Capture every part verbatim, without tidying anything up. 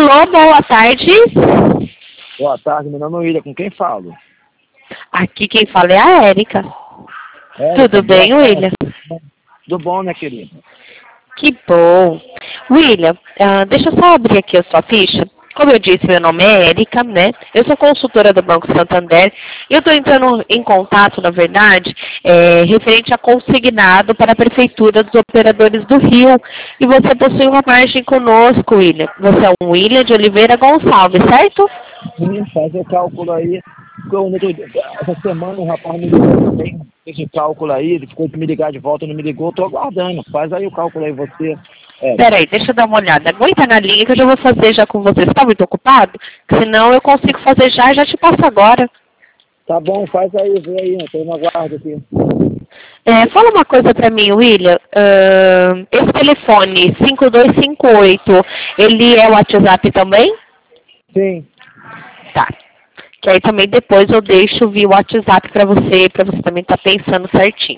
Alô, boa tarde. Boa tarde, meu nome é William, com quem falo? Aqui quem fala é a Érica. Érica, Tudo bem, boa William? tarde. Tudo bom, minha querida? Que bom. William, ah, deixa eu só abrir aqui a sua ficha. Como eu disse, meu nome é Érica, né? Eu sou consultora do Banco Santander. E eu estou entrando em contato, na verdade, é, referente a consignado para a Prefeitura dos Operadores do Rio. E você possui uma margem conosco, William. Você é um William de Oliveira Gonçalves, certo? Sim, faz o cálculo aí. Ficou no outro- Essa semana o rapaz me ligou também, fez o cálculo aí, ele ficou de me ligar de volta, não me ligou, estou aguardando. Faz aí o cálculo aí você. É, Peraí, deixa eu dar uma olhada. Aguenta na linha que eu já vou fazer já com você. Você está muito ocupado? Senão eu consigo fazer já e já te passo agora. tá bom, faz aí, vê aí, estou no aguardo aqui. É, fala uma coisa para mim, William. Ahn, esse telefone cinco dois cinco oito, ele é o WhatsApp também? Sim, Tá. Que aí também depois eu deixo vir o WhatsApp para você, para você também estar pensando certinho.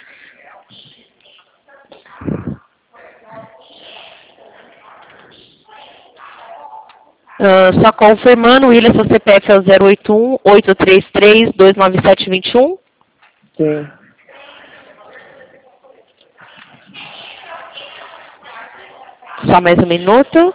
Ah, só confirmando, William, seu C P F é o zero oito um, oito três três, dois nove sete dois um. sim. Só mais um minuto.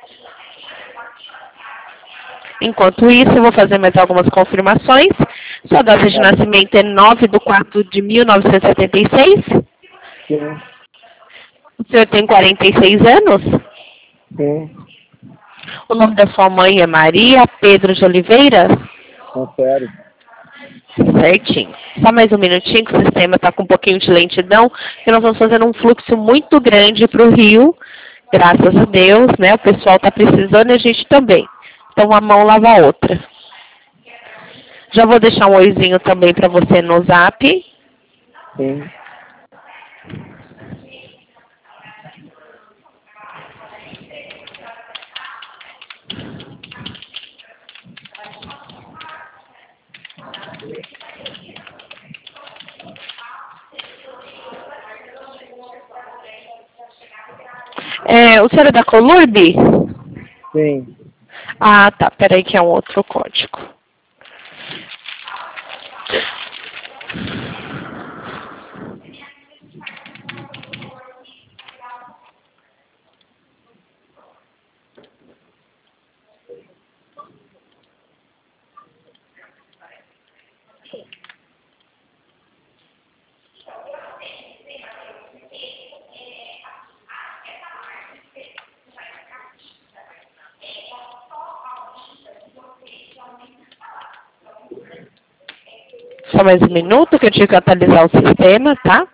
Enquanto isso, eu vou fazer mais algumas confirmações. Sua data de Tá bom. nascimento é nove de quatro de mil novecentos e setenta e seis. Sim, O senhor tem quarenta e seis anos. sim, O nome da sua mãe é Maria Pedro de Oliveira. confere. Certinho. Só mais um minutinho que o sistema está com um pouquinho de lentidão, porque nós vamos fazendo um fluxo muito grande para o Rio. Graças a Deus, né? O pessoal está precisando e a gente também. Então, uma mão lava a outra. Já vou deixar um oizinho também para você no zap. Sim. É, o senhor é da Colurb? Sim. Ah, tá. Peraí que é um outro código. Só mais um minuto que eu tive que atualizar o sistema, tá?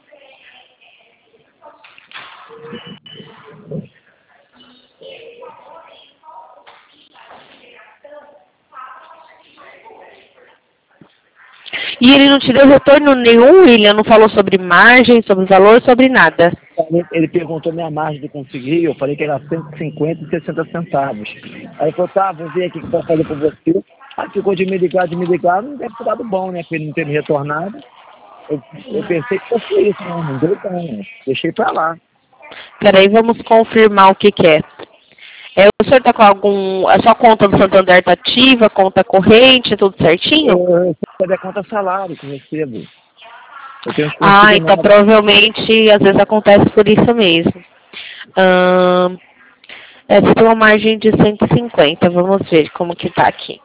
E ele não te deu retorno nenhum, William? Não falou sobre margem, sobre valor, sobre nada? Ele perguntou minha margem de conseguir, eu falei que era cento e cinquenta e sessenta centavos. Aí ele falou, tá, vou ver aqui o que eu posso fazer por você. Aí ficou de me ligar, de me ligar, não deve ter dado bom, né? Porque ele não ter me retornado. Eu, eu pensei que fosse isso, né? Não deu bom, né? Deixei pra lá. Peraí, vamos confirmar o que que é. É, o senhor está com algum... A sua conta do Santander está ativa, conta corrente, tudo certinho? Eu recebo a conta salário que eu recebo. Eu tenho que Ah, conseguir então nada. provavelmente, às vezes acontece por isso mesmo. Ahn, é, você tem uma margem de cento e cinquenta, vamos ver como que tá aqui.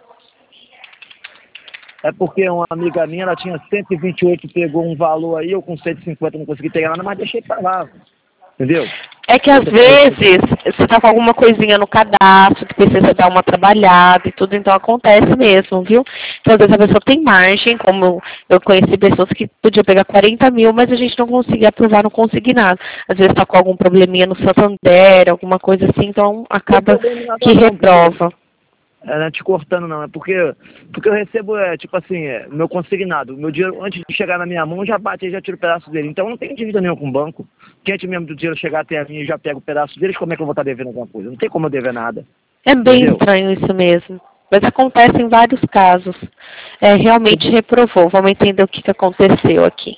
É porque uma amiga minha, ela tinha cento e vinte e oito, pegou um valor aí, eu com cento e cinquenta não consegui pegar nada, mas deixei pra lá. Entendeu? É que às Eu tô falando, vezes você tá com alguma coisinha no cadastro que precisa dar uma trabalhada e tudo, então acontece mesmo, viu? Então às vezes a pessoa tem margem, como eu conheci pessoas que podiam pegar quarenta mil, mas a gente não conseguia aprovar no consignado. Às vezes tá com algum probleminha no Santander, alguma coisa assim, então não tem acaba problema nada que não, porque reprova. é, não é te cortando não, é porque, porque eu recebo, é, tipo assim, é, meu consignado, meu dinheiro antes de chegar na minha mão, já bate e já tiro o pedaço dele. Então eu não tenho dívida nenhuma com o banco. Que antes mesmo do dinheiro chegar até a mim e já pego o pedaço deles, como é que eu vou estar devendo alguma coisa? Não tem como eu dever nada. É bem Entendeu? estranho isso mesmo. Mas acontece em vários casos. É, realmente reprovou. Vamos entender o que, que aconteceu aqui.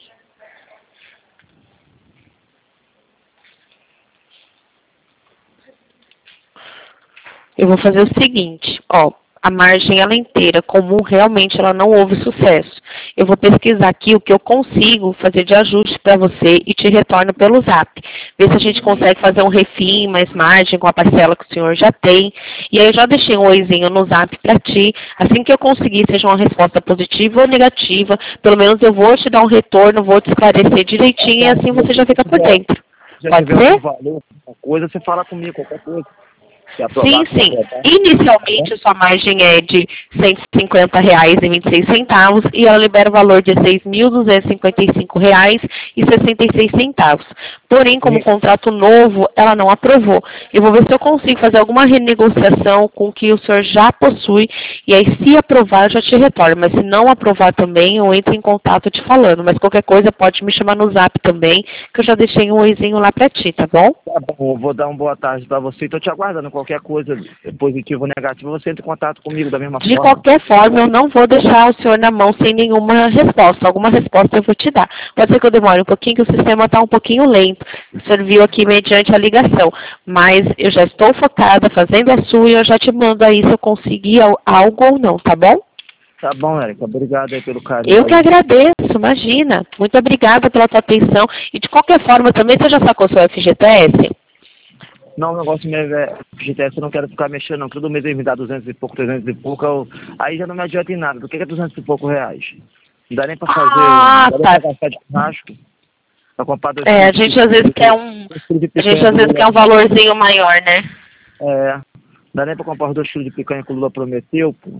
Eu vou fazer o seguinte, ó, a margem ela inteira comum realmente ela não houve sucesso. Eu vou pesquisar aqui o que eu consigo fazer de ajuste para você e te retorno pelo zap. Ver se a gente consegue fazer um refim, mais margem com a parcela que o senhor já tem. E aí eu já deixei um oizinho no zap para ti. Assim que eu conseguir, seja uma resposta positiva ou negativa, pelo menos eu vou te dar um retorno, vou te esclarecer direitinho e assim você já fica por dentro. Pode ser? Valor, coisa, você fala comigo, qualquer coisa. Sim, sim. Inicialmente, sua margem é de cento e cinquenta reais e vinte e seis centavos e ela libera o valor de seis mil duzentos e cinquenta e cinco reais e sessenta e seis centavos. Porém, como contrato novo, ela não aprovou. Eu vou ver se eu consigo fazer alguma renegociação com o que o senhor já possui e aí, se aprovar, eu já te retorno. Mas se não aprovar também, eu entro em contato te falando. Mas qualquer coisa, pode me chamar no zap também, que eu já deixei um oizinho lá pra ti, tá bom? Tá bom, eu vou dar uma boa tarde pra você e tô te aguardando. Qualquer coisa, positiva ou negativa, você entra em contato comigo da mesma De forma. De qualquer forma, eu não vou deixar o senhor na mão sem nenhuma resposta. Alguma resposta eu vou te dar. Pode ser que eu demore um pouquinho, que o sistema está um pouquinho lento. O senhor viu aqui mediante a ligação. Mas eu já estou focada, fazendo a sua, e eu já te mando aí se eu conseguir algo ou não, tá bom? Tá bom, Érica. Obrigado aí pelo carinho. Eu que agradeço, imagina. Muito obrigada pela tua atenção. E de qualquer forma, também você já sacou seu F G T S? Não, o negócio mesmo é G T S, eu não quero ficar mexendo, não. Todo mês ele me dá duzentos e pouco, trezentos e pouco. Eu, aí já não me adianta em nada. Do que é duzentos e pouco reais? Não dá nem pra fazer. Ah, não dá tá. nem pra gastar de churrasco. Pra comprar dois É, a quilos gente às vezes quer um. A gente às vezes quer um valorzinho maior, né? É. Não dá nem pra comprar os dois quilos de picanha que o Lula prometeu, pô.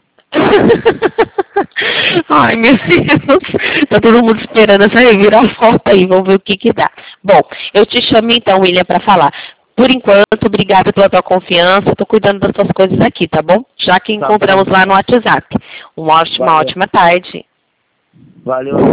Ai, meu Deus. Tá todo mundo esperando essa reviravolta aí. Vamos ver o que que dá. Bom, eu te chamo então, William, para falar. Por enquanto, obrigada pela tua confiança. Estou cuidando das tuas coisas aqui, tá bom? Já que encontramos lá no WhatsApp. Uma ótima, Valeu. ótima tarde. Valeu.